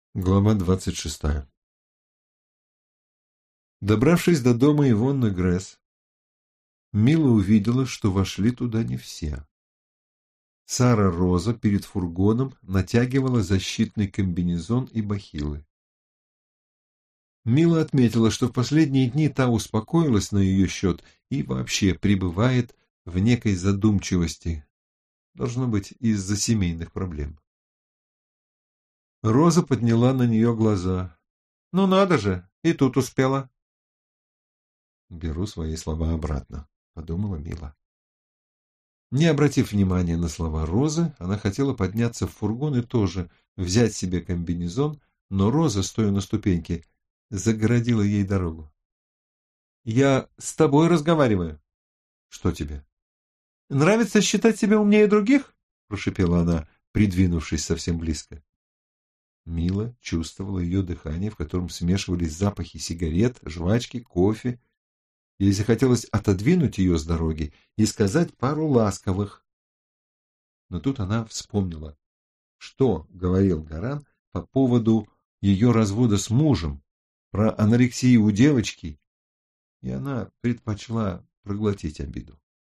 Глава 26. Добравшись до дома Ивонны Гресс, Мила увидела, что вошли туда не все. Сара Роза перед фургоном натягивала защитный комбинезон и бахилы. Мила отметила, что в последние дни та успокоилась на ее счет и вообще пребывает в некой задумчивости, должно быть, из-за семейных проблем. Роза подняла на нее глаза. «Ну надо же, и тут успела». «Беру свои слова обратно», — подумала Мила. Не обратив внимания на слова Розы, она хотела подняться в фургон и тоже взять себе комбинезон, но Роза, стоя на ступеньке, загородила ей дорогу. «Я с тобой разговариваю». «Что тебе?» «Нравится считать себя умнее других?» — прошипела она, придвинувшись совсем близко. Мила чувствовала ее дыхание, в котором смешивались запахи сигарет, жвачки, кофе. Ей захотелось отодвинуть ее с дороги и сказать пару ласковых. Но тут она вспомнила, что говорил Гаран по поводу ее развода с мужем, про анорексию у девочки, и она предпочла проглотить обиду.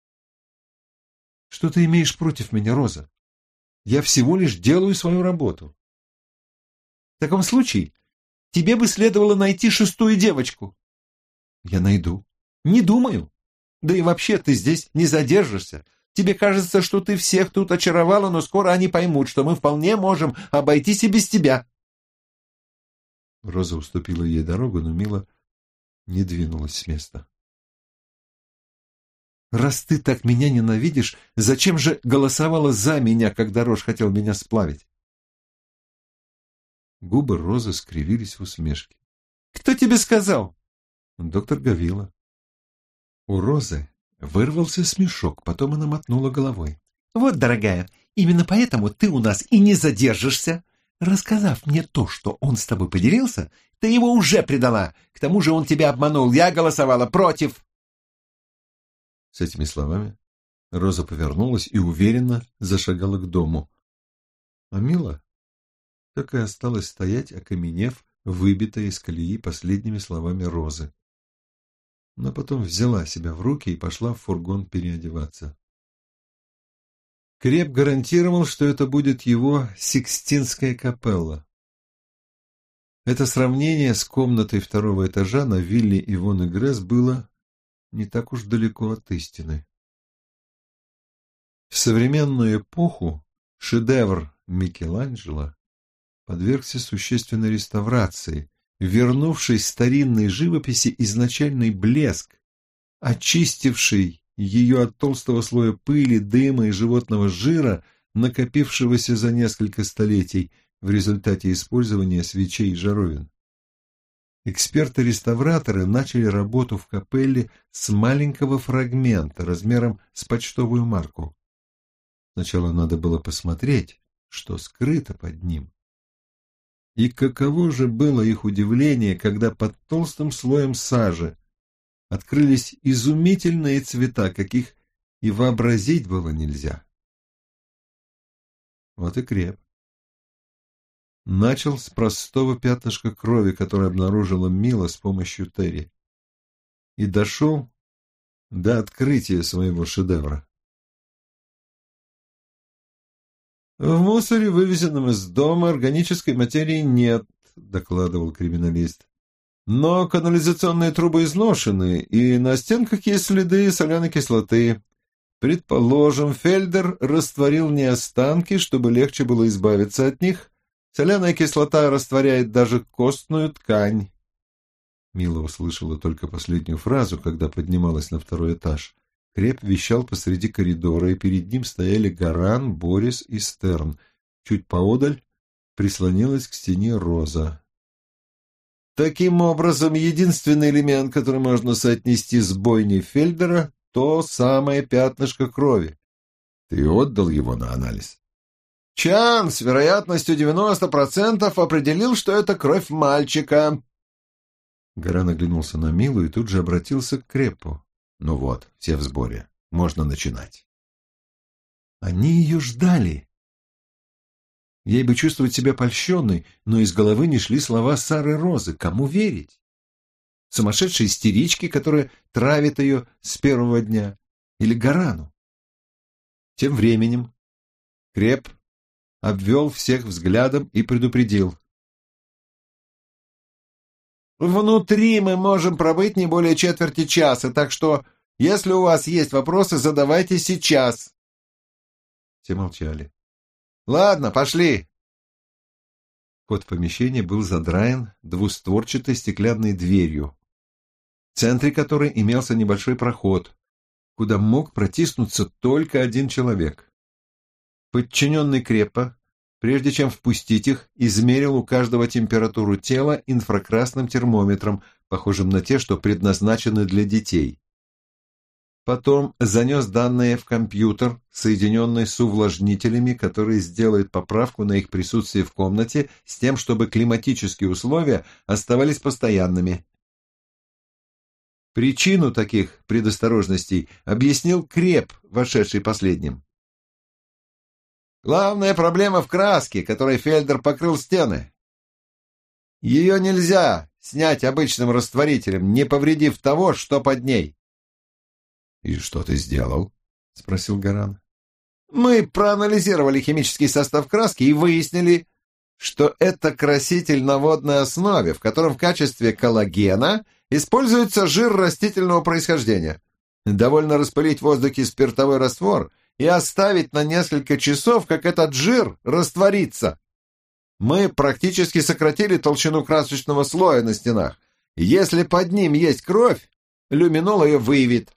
«Что ты имеешь против меня, Роза? Я всего лишь делаю свою работу». «В таком случае тебе бы следовало найти шестую девочку». «Я найду». «Не думаю. Да и вообще ты здесь не задержишься. Тебе кажется, что ты всех тут очаровала, но скоро они поймут, что мы вполне можем обойтись и без тебя». Роза уступила ей дорогу, но Мила не двинулась с места. «Раз ты так меня ненавидишь, зачем же голосовала за меня, когда Рош хотел меня сплавить?» Губы Розы скривились в усмешке. «Кто тебе сказал?» «Доктор Гавила». У Розы вырвался смешок, потом она мотнула головой. «Вот, дорогая, именно поэтому ты у нас и не задержишься. Рассказав мне то, что он с тобой поделился, ты его уже предала. К тому же он тебя обманул. Я голосовала против». С этими словами Роза повернулась и уверенно зашагала к дому. А Мила так и осталась стоять, окаменев, выбитая из колеи последними словами Розы. Но потом взяла себя в руки и пошла в фургон переодеваться. Креп гарантировал, что это будет его Сикстинская капелла. Это сравнение с комнатой второго этажа на вилле Ивонны Гресс было не так уж далеко от истины. В современную эпоху шедевр Микеланджело подвергся существенной реставрации, вернувшей старинной живописи изначальный блеск, очистивший ее от толстого слоя пыли, дыма и животного жира, накопившегося за несколько столетий в результате использования свечей и жаровин. Эксперты-реставраторы начали работу в капелле с маленького фрагмента размером с почтовую марку. Сначала надо было посмотреть, что скрыто под ним. И каково же было их удивление, когда под толстым слоем сажи открылись изумительные цвета, каких и вообразить было нельзя. Вот и Креп. Начал с простого пятнышка крови, которое обнаружила Мила с помощью Терри, и дошел до открытия своего шедевра. «В мусоре, вывезенном из дома, органической материи нет», — докладывал криминалист. «Но канализационные трубы изношены, и на стенках есть следы соляной кислоты. Предположим, Фельдер растворил не останки, чтобы легче было избавиться от них. Соляная кислота растворяет даже костную ткань». Мила услышала только последнюю фразу, когда поднималась на второй этаж. Креп вещал посреди коридора, и перед ним стояли Гаран, Борис и Стерн. Чуть поодаль прислонилась к стене Роза. «Таким образом, единственный элемент, который можно соотнести с бойней Фельдера, то самое пятнышко крови». «Ты отдал его на анализ?» «Чан с вероятностью 90% определил, что это кровь мальчика». Гаран оглянулся на Милу и тут же обратился к Крепу. «Ну вот, все в сборе. Можно начинать». Они ее ждали. Ей бы чувствовать себя польщенной, но из головы не шли слова Сары Розы. Кому верить? Сумасшедшей истеричке, которая травит ее с первого дня? Или Гарану? Тем временем Креп обвел всех взглядом и предупредил. «Внутри мы можем пробыть не более четверти часа, так что, если у вас есть вопросы, задавайте сейчас». Все молчали. «Ладно, пошли». Вход в помещение был задраен двустворчатой стеклянной дверью, в центре которой имелся небольшой проход, куда мог протиснуться только один человек. Подчиненный Креппа, прежде чем впустить их, измерил у каждого температуру тела инфракрасным термометром, похожим на те, что предназначены для детей. Потом занес данные в компьютер, соединенный с увлажнителями, которые сделают поправку на их присутствие в комнате с тем, чтобы климатические условия оставались постоянными. Причину таких предосторожностей объяснил Креп, вошедший последним. «Главная проблема в краске, которой Фельдер покрыл стены. Ее нельзя снять обычным растворителем, не повредив того, что под ней». «И что ты сделал?» — спросил Гаран. «Мы проанализировали химический состав краски и выяснили, что это краситель на водной основе, в котором в качестве коллагена используется жир растительного происхождения. Довольно распылить в воздухе спиртовой раствор и оставить на несколько часов, как этот жир растворится. Мы практически сократили толщину красочного слоя на стенах. Если под ним есть кровь, люминол ее выявит».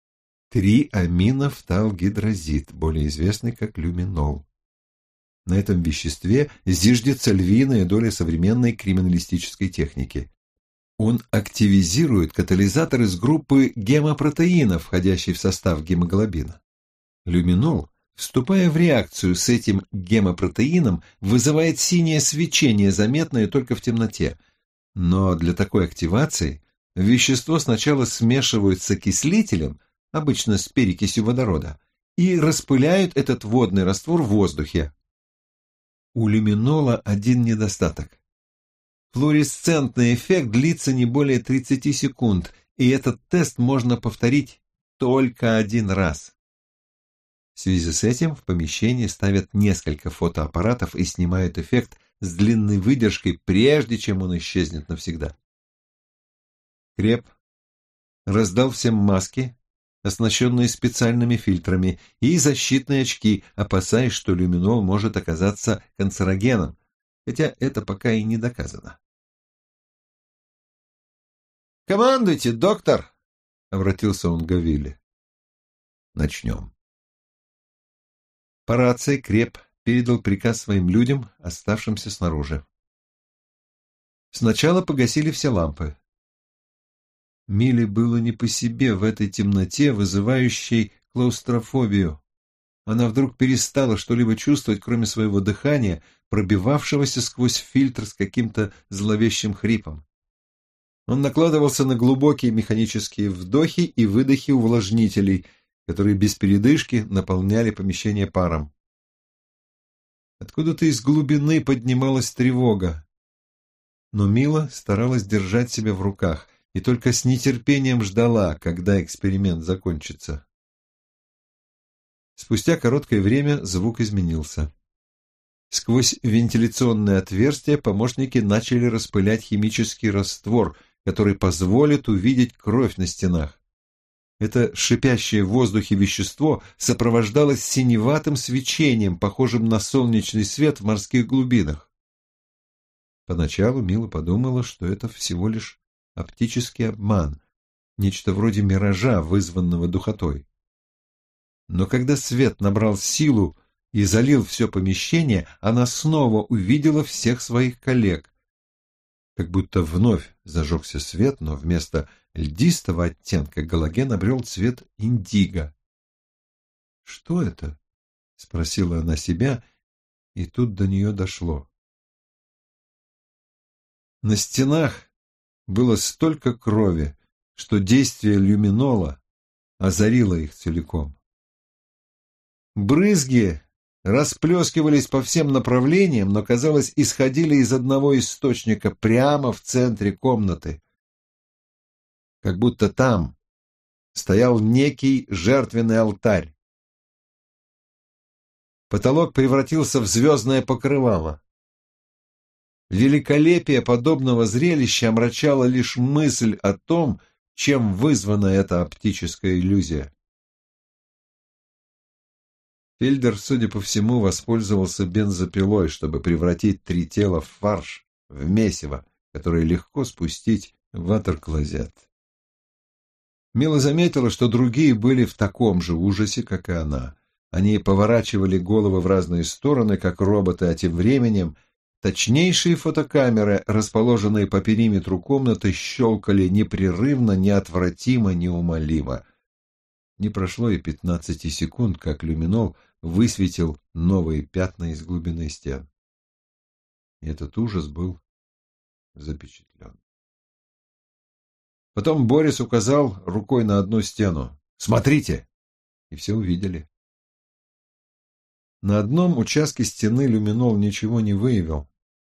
3-аминофталгидрозид, более известный как люминол. На этом веществе зиждется львиная доля современной криминалистической техники. Он активизирует катализатор из группы гемопротеинов, входящей в состав гемоглобина. Люминол, вступая в реакцию с этим гемопротеином, вызывает синее свечение, заметное только в темноте. Но для такой активации вещество сначала смешивают с окислителем, обычно с перекисью водорода, и распыляют этот водный раствор в воздухе. У люминола один недостаток. Флуоресцентный эффект длится не более 30 секунд, и этот тест можно повторить только один раз. В связи с этим в помещении ставят несколько фотоаппаратов и снимают эффект с длинной выдержкой, прежде чем он исчезнет навсегда. Креп раздал всем маски, оснащенные специальными фильтрами, и защитные очки, опасаясь, что люминол может оказаться канцерогеном, хотя это пока и не доказано. «Командуйте, доктор!» — обратился он к Гавиле. «Начнем». По рации Креп передал приказ своим людям, оставшимся снаружи. Сначала погасили все лампы. Миле было не по себе в этой темноте, вызывающей клаустрофобию. Она вдруг перестала что-либо чувствовать, кроме своего дыхания, пробивавшегося сквозь фильтр с каким-то зловещим хрипом. Он накладывался на глубокие механические вдохи и выдохи увлажнителей, которые без передышки наполняли помещение паром. Откуда-то из глубины поднималась тревога. Но Мила старалась держать себя в руках и только с нетерпением ждала, когда эксперимент закончится. Спустя короткое время звук изменился. Сквозь вентиляционное отверстие помощники начали распылять химический раствор, который позволит увидеть кровь на стенах. Это шипящее в воздухе вещество сопровождалось синеватым свечением, похожим на солнечный свет в морских глубинах. Поначалу Мила подумала, что это всего лишь оптический обман, нечто вроде миража, вызванного духотой. Но когда свет набрал силу и залил все помещение, она снова увидела всех своих коллег. Как будто вновь зажегся свет, но вместо льдистого оттенка галоген обрел цвет индиго. «Что это?» — спросила она себя, и тут до нее дошло. На стенах было столько крови, что действие люминола озарило их целиком. Брызги расплескивались по всем направлениям, но, казалось, исходили из одного источника прямо в центре комнаты. Как будто там стоял некий жертвенный алтарь. Потолок превратился в звездное покрывало. Великолепие подобного зрелища омрачало лишь мысль о том, чем вызвана эта оптическая иллюзия. Фельдер, судя по всему, воспользовался бензопилой, чтобы превратить 3 тела в фарш, в месиво, которое легко спустить в ватер-клозет. Мила заметила, что другие были в таком же ужасе, как и она. Они поворачивали головы в разные стороны, как роботы, а тем временем точнейшие фотокамеры, расположенные по периметру комнаты, щелкали непрерывно, неотвратимо, неумолимо. Не прошло и 15 секунд, как люминол высветил новые пятна из глубины стен. И этот ужас был запечатлен. Потом Борис указал рукой на одну стену. «Смотрите!» И все увидели. На одном участке стены люминол ничего не выявил.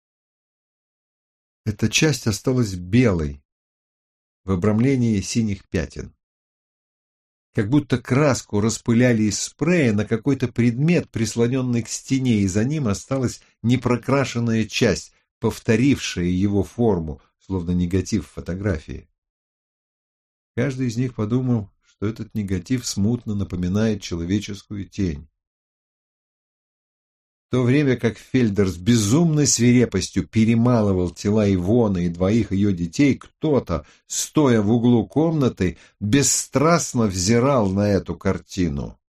Эта часть осталась белой, в обрамлении синих пятен. Как будто краску распыляли из спрея на какой-то предмет, прислоненный к стене, и за ним осталась непрокрашенная часть, повторившая его форму, словно негатив фотографии. Каждый из них подумал, что этот негатив смутно напоминает человеческую тень. В то время как Фельдер с безумной свирепостью перемалывал тела Ивоны и 2 ее детей, кто-то, стоя в углу комнаты, бесстрастно взирал на эту картину.